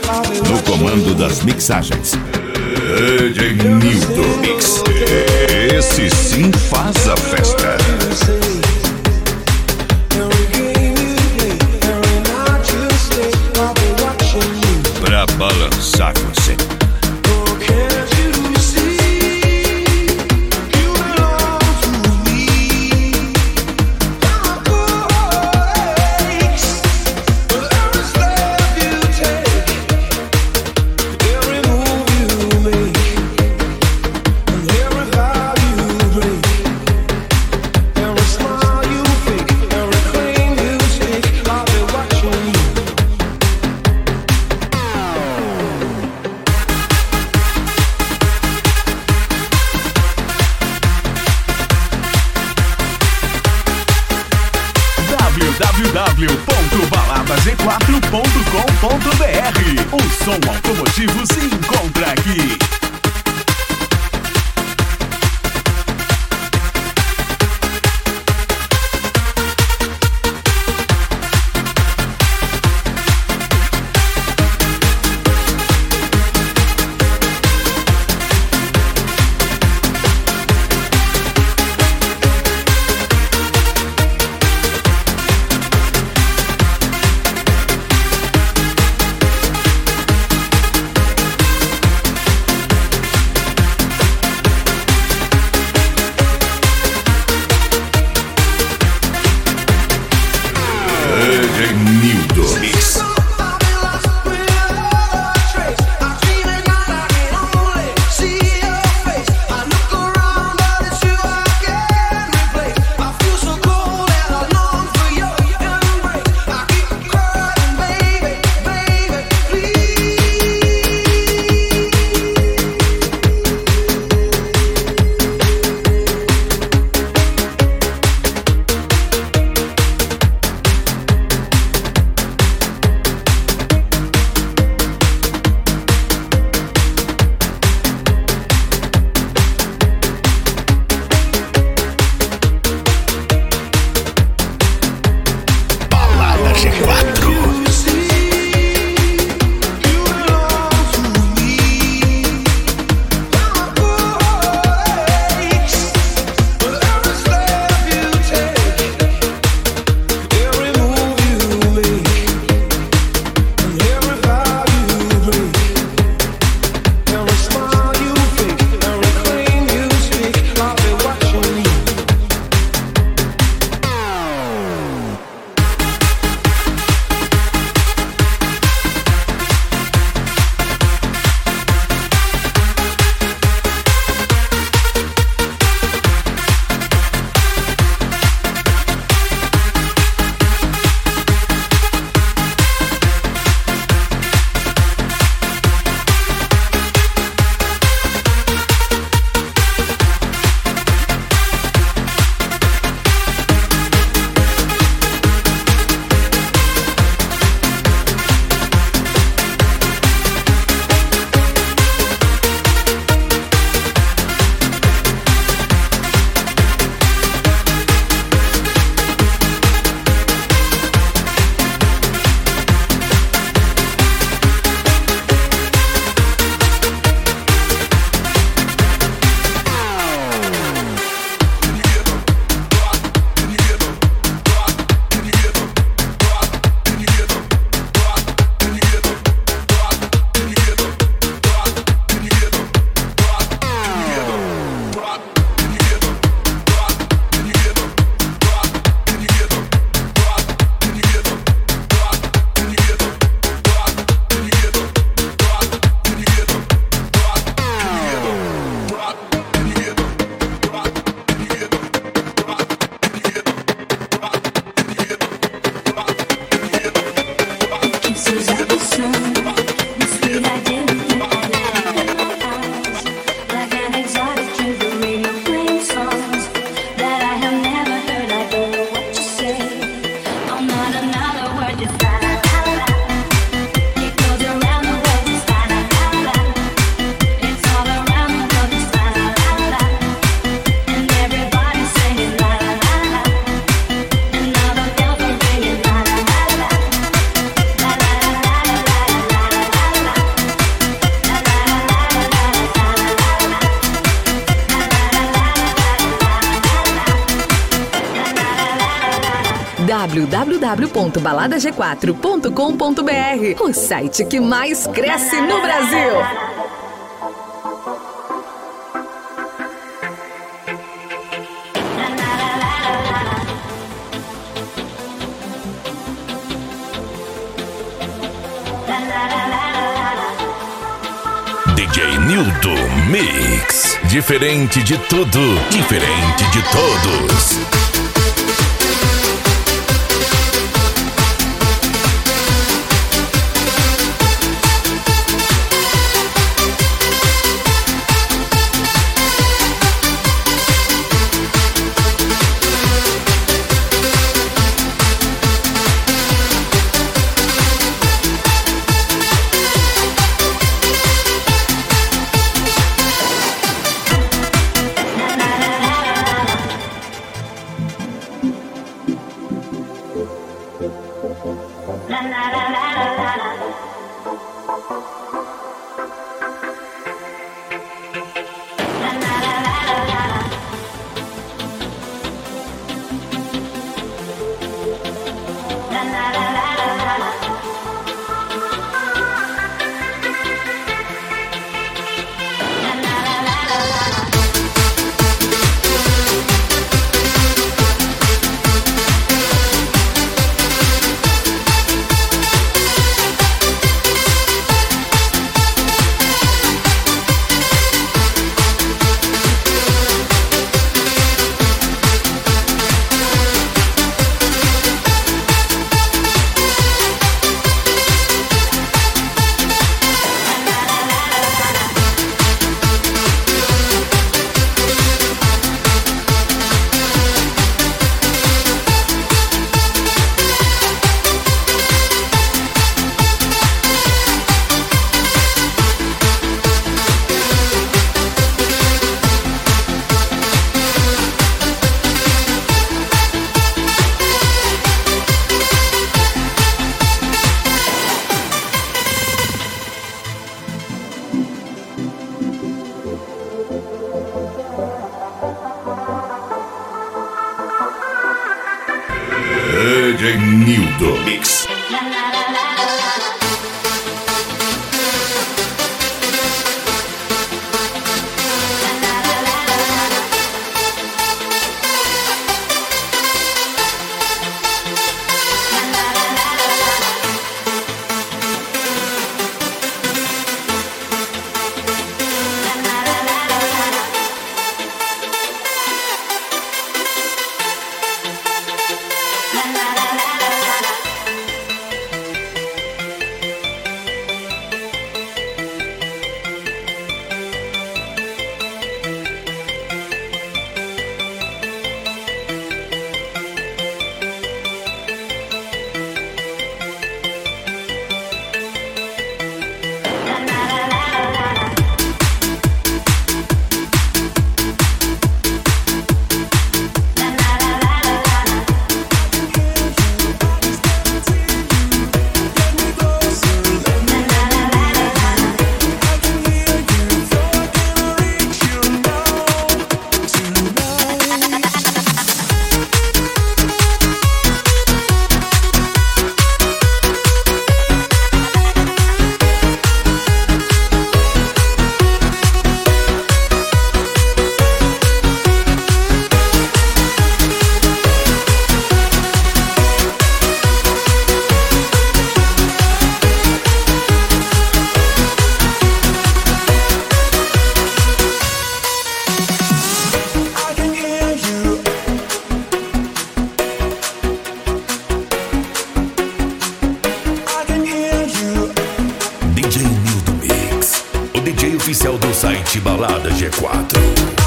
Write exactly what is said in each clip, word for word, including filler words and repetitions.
No comando das mixagens, D J Nildo Mix. Esse sim faz a festa. Pra balançar você. w w w ponto balada z quatro ponto com ponto b r. O som automotivo se encontra aqui. w w w ponto balada g quatro ponto com ponto b r, o site que mais cresce no Brasil. D J Nilton Mix. Diferente de tudo, diferente de todos. D J Nilton Mix. Oficial do site Balada G quatro.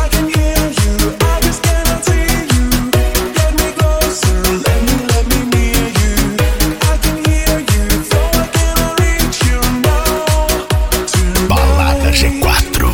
Balada G quatro.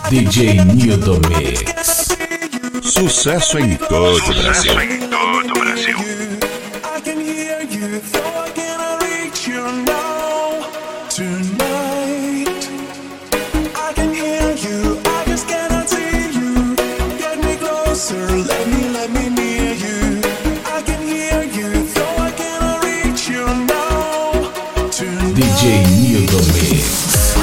D J Nildo Mix. Sucesso em todo o Brasil. Em todo o Brasil. D J Nildo Mix.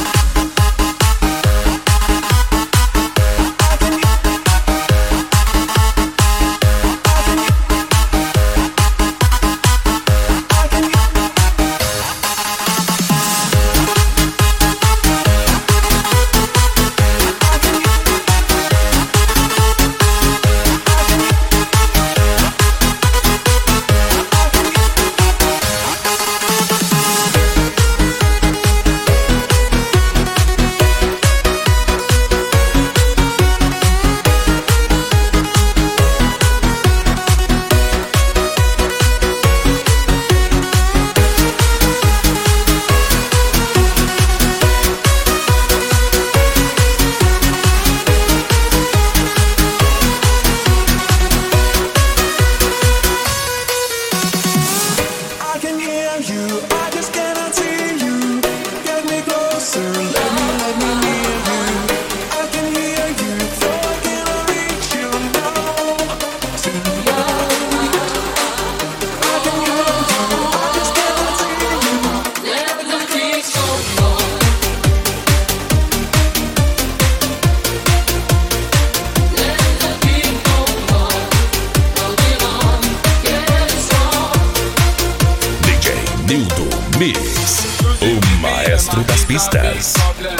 Nildo Mix, o maestro das pistas.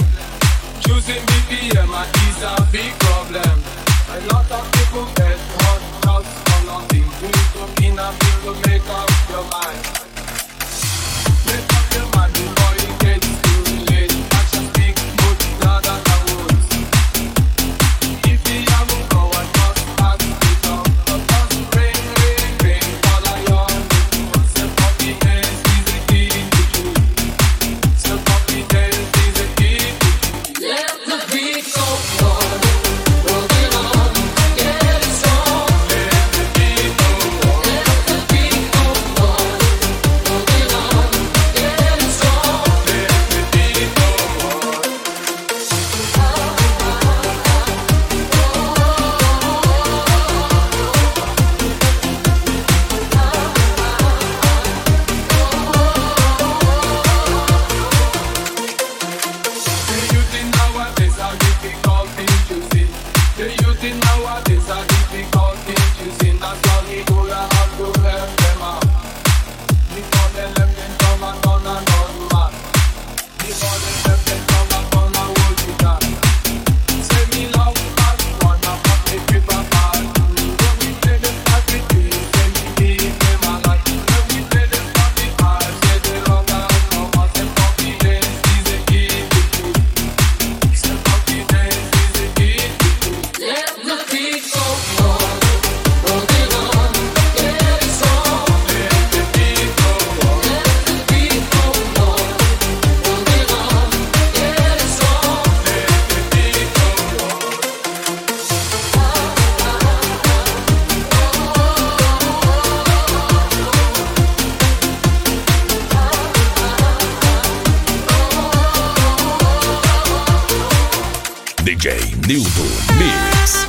D J Nildo Mix.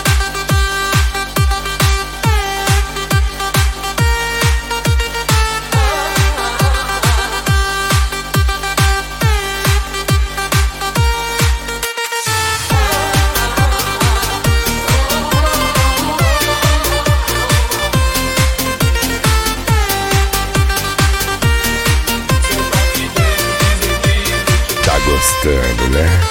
Tá gostando, né?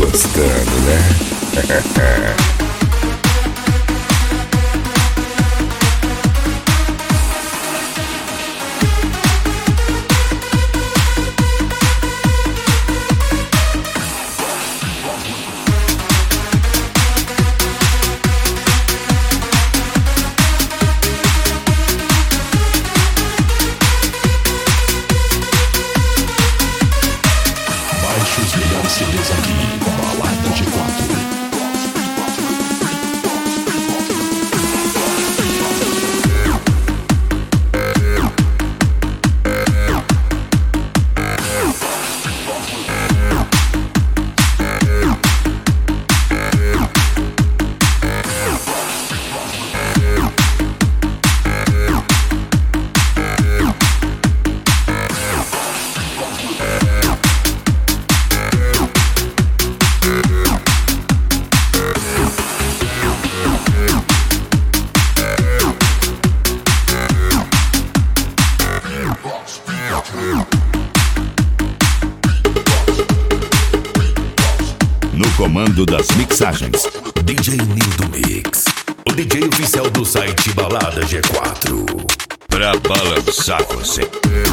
gostando, né? Baixe os melhores C Ds aqui, Balada G quatro. No comando das mixagens, D J Nildo Mix, o D J oficial do site Balada G quatro. pra balançar você.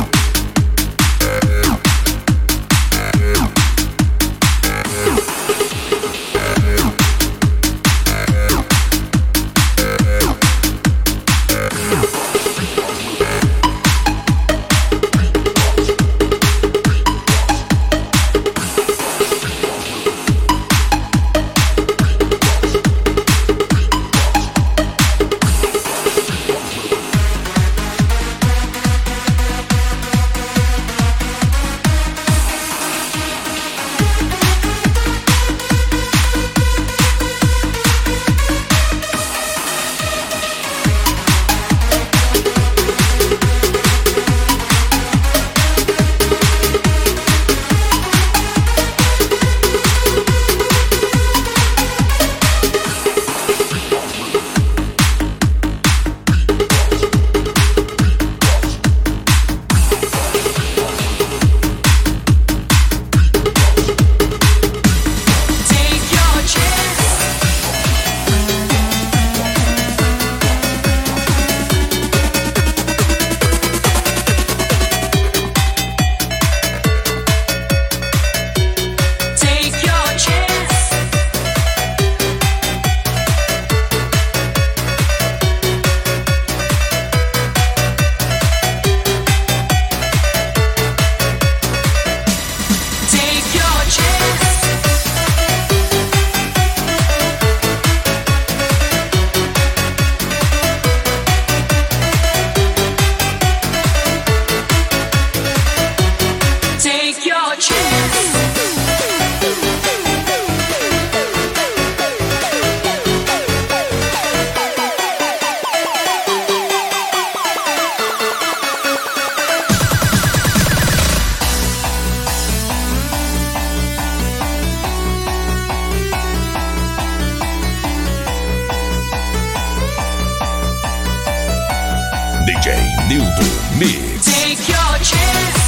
D J Nildo Mix. Take your chance.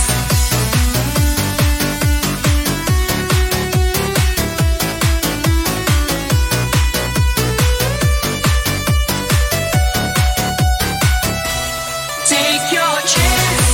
Take your chance.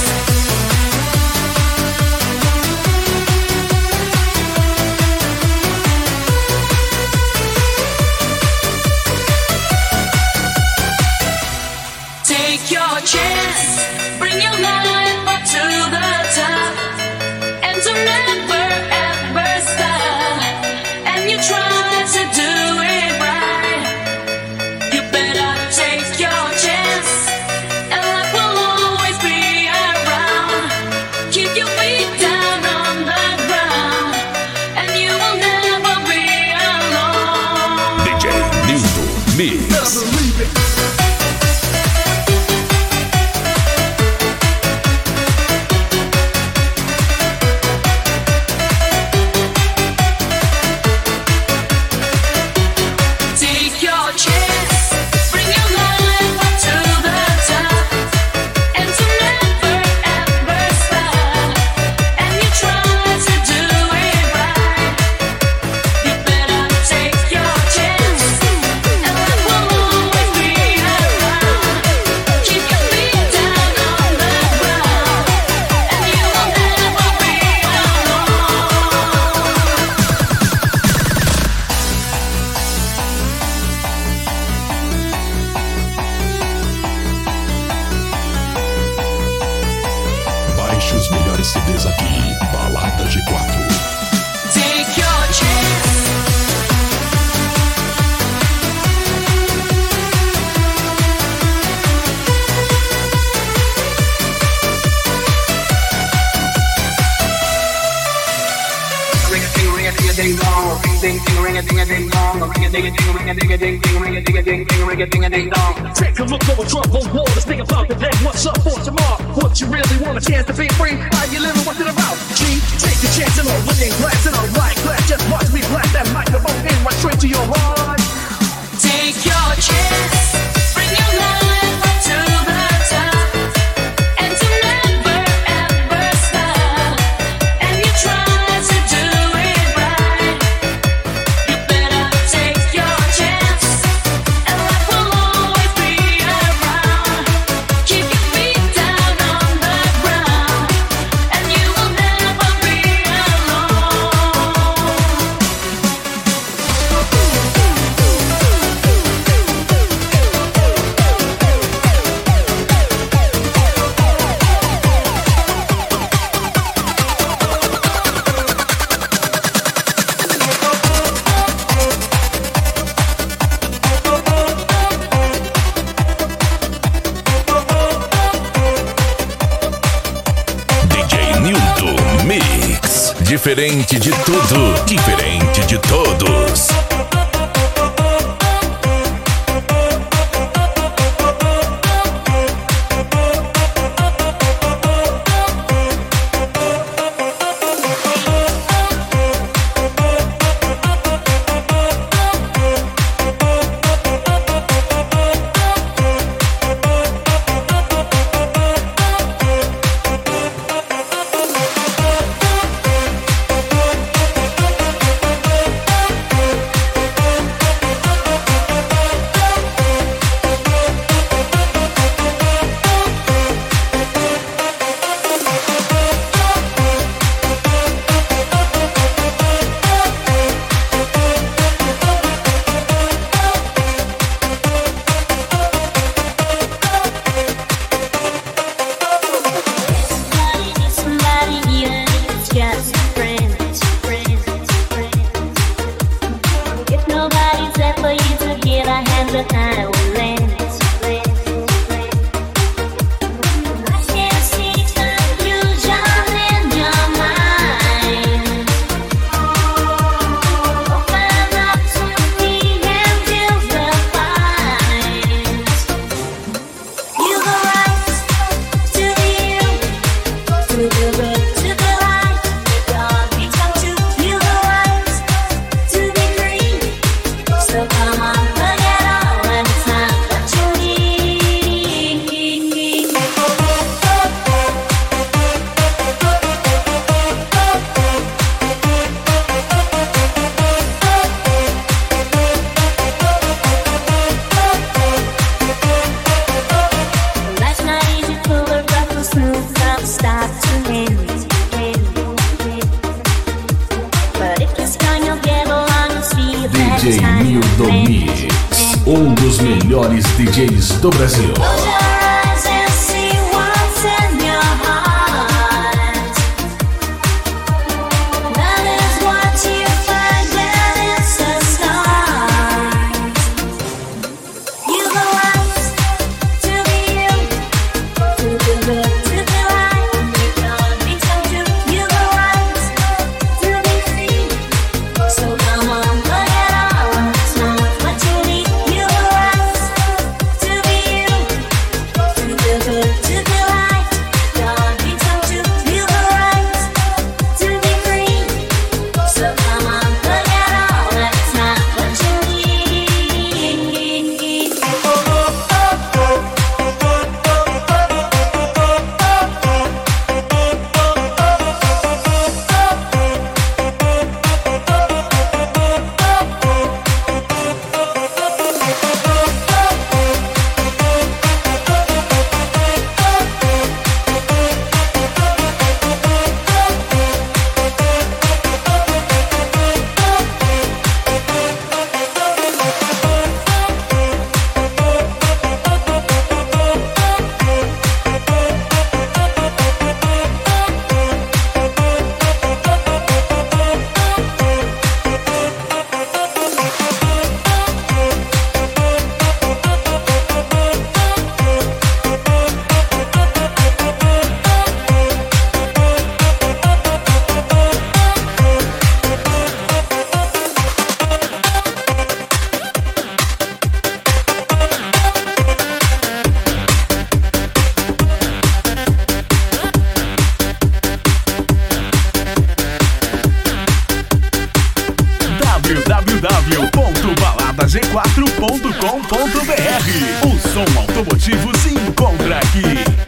Take your chance. Bring your life up to the top. And to never ever stop. And you try to do it right. You better take your chance. And life will always be around. Keep your feet down on the ground. And you will never be alone. D J Nildo Mix. Take your chance, bring your life up to the top, and to never ever stop. And you try to do it right. You ding ding ding ring a ding a ding dong, ring a ding a ding ring a ding a ding ding ring a ding a ding ding ring a ding a ding dong. Take a look over troubled waters, think about the day. What's up for tomorrow? What you really want? A chance to be free? How you living? What's it about? G, take a chance and a winning glass and a right glass. Just watch me blast that microphone in right straight to your heart. Take your chance, bring your life up to the top, and to never ever stop. And you try to do it right, you better take your chance, and life will always be around. Keep your feet down on the ground, and you will never be alone. D J Nilton Mix. Diferente de tudo, diferente de todos. D J Nilton Mix, um dos melhores D Js do Brasil. w ponto balada g quatro ponto com ponto b r. O som automotivo se encontra aqui.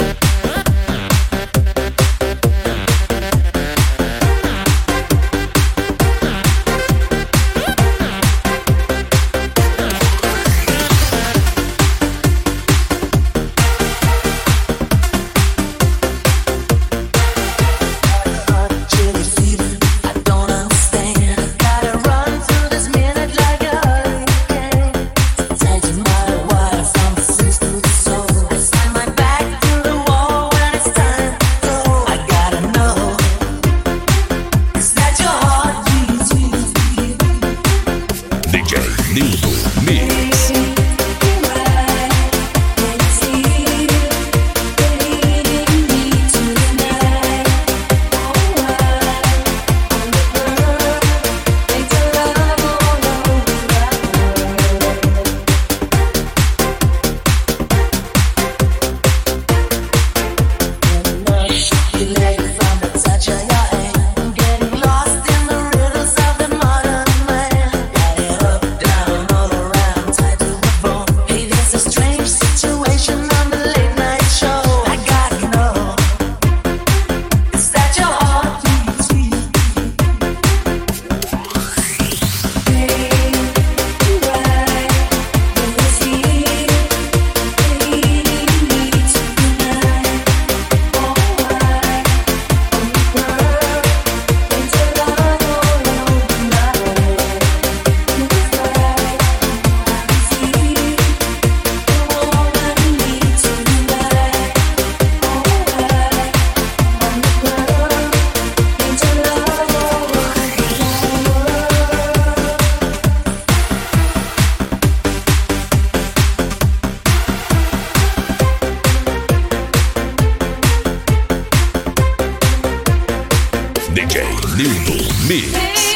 D J Nildo Mix,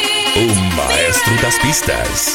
o maestro das pistas.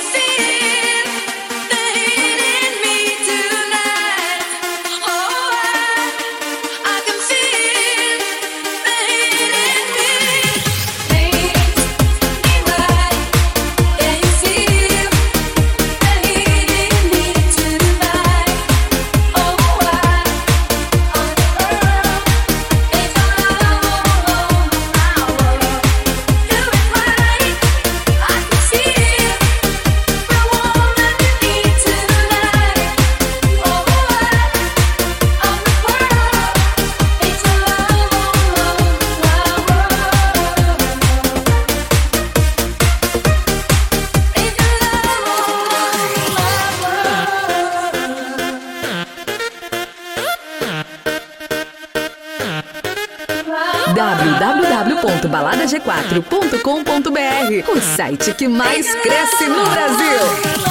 w w w ponto balada g quatro ponto com ponto b r, o site que mais cresce no Brasil.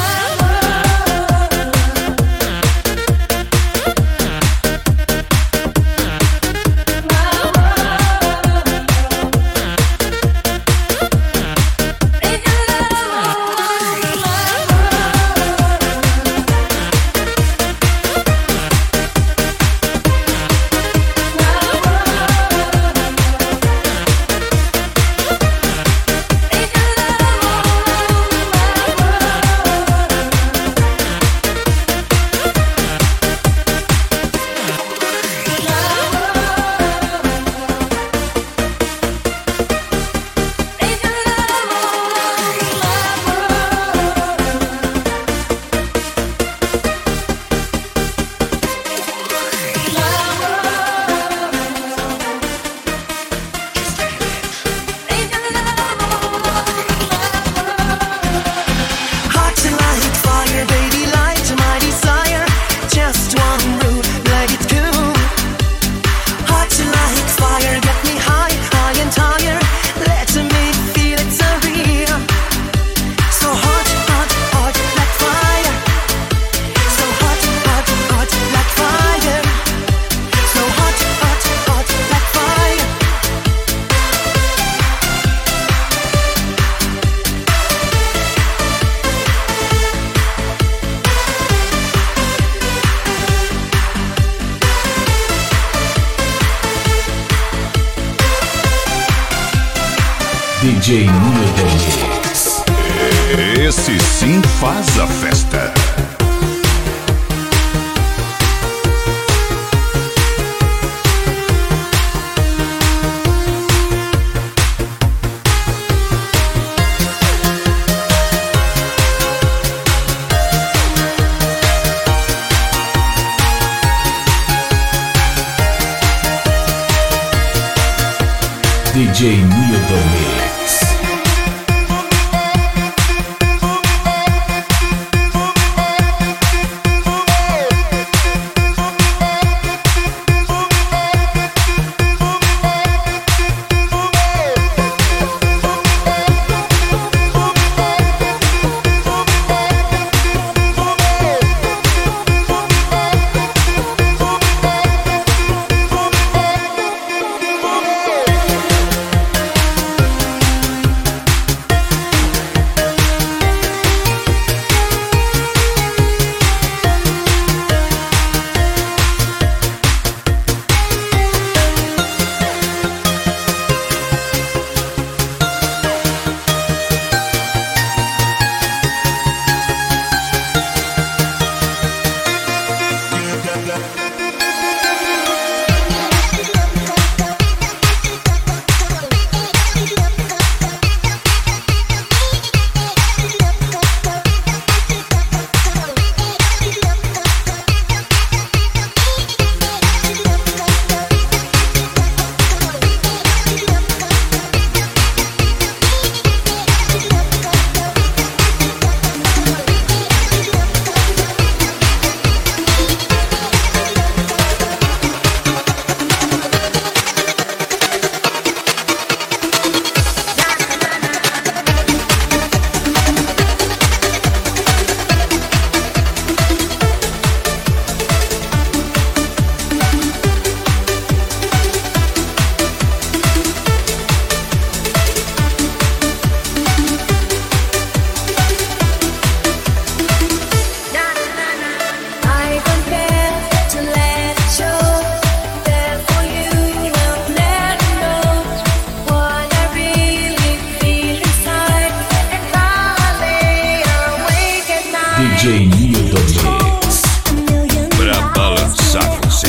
D J Nildo Mix. Esse sim faz a festa. D J Nildo Mix. D J Nildo Mix. Pra balançar você.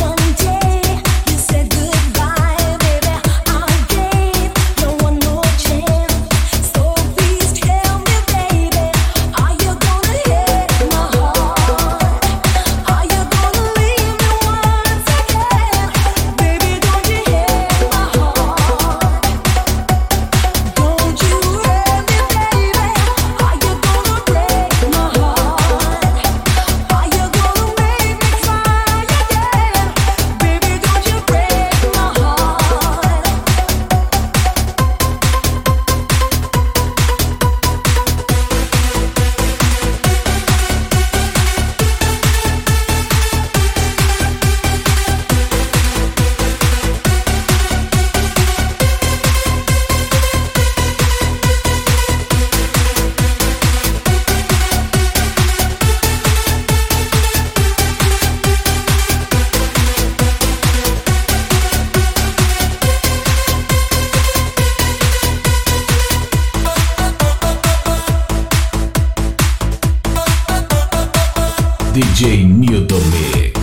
D J Nildo Mix.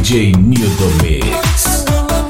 D J Nildo Mix.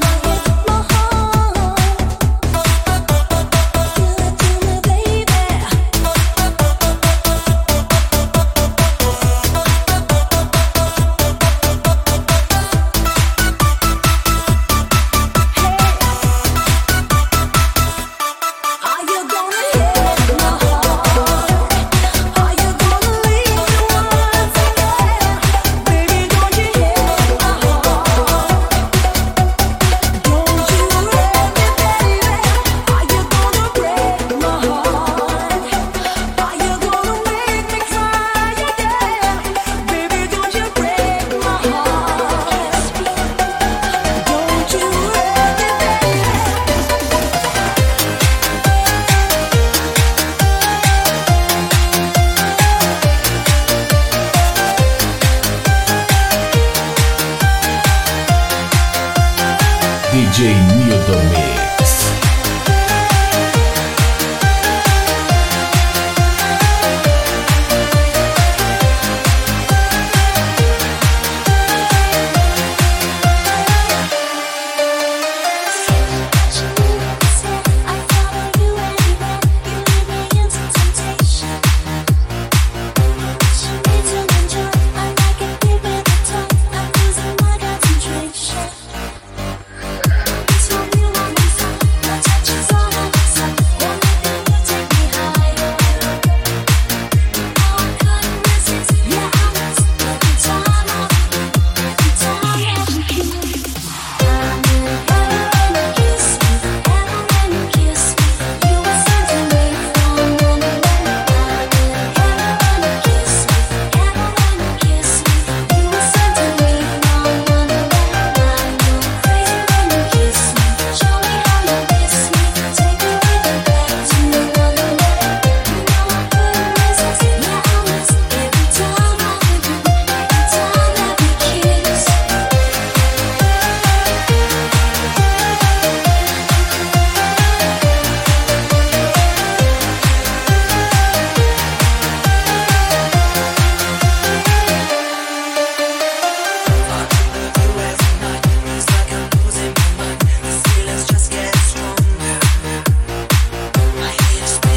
D J Nildo Mix.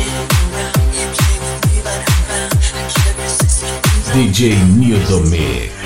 D J Nildo Mix.